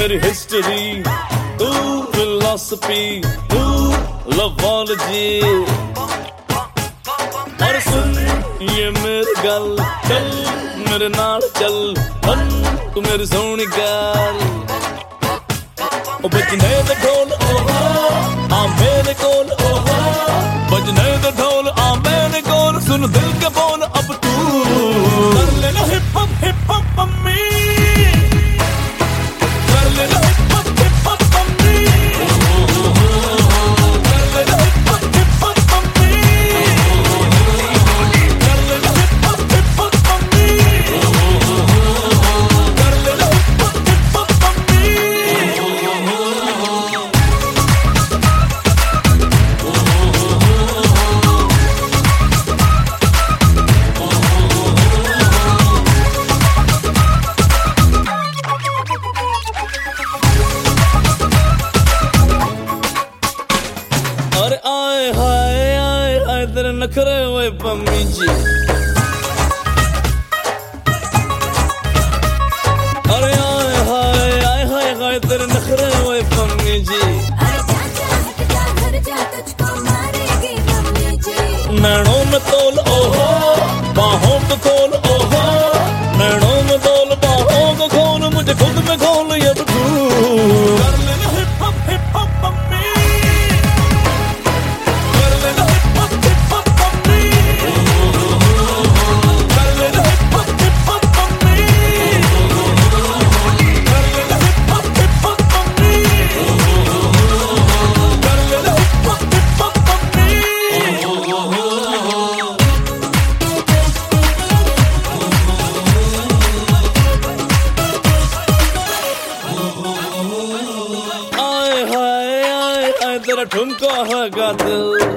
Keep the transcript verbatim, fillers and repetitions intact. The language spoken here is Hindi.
मेरी हिस्ट्री, तू फिलॉसफी, तू लवॉलजी। और सुन ये मेरी गल, चल मेरे नाल चल, बन तू मेरी सोहनी गल। ओ बजने दे ढोल ओहो आ मेरे कोल, ओहो बजने दे ढोल आ मेरे कोल। सुन दिल के बोल अब तू कर लेना hip hop hip hop mummy, कर लेना hip hop hip hop mummy, कर लेना hip hop hip hop mummy, कर लेना hip hop hip hop mummy, कर लेना hip hop hip hop mummy. अरे आए हाय आए हाय तेरे नखरे हुए पम्मी जी, अरे आए हाय आए हाय हाय तेरे नखरे हुए पम्मी जी। नैनों में तोल ओहो बाहों को खोल, ओहो नैनों में तोल बाहों को खोल, मुझे खुद में खोल ये तू। कर लेना hip hop hip hop mummy, कर लेना hip hop hip hop mummy, कर लेना hip hop hip hop mummy, कर लेना hip hop hip hop mummy, कर लेना hip hop hip hop mummy. आए हाय आए हाय तेरा ठुमका है गादिल,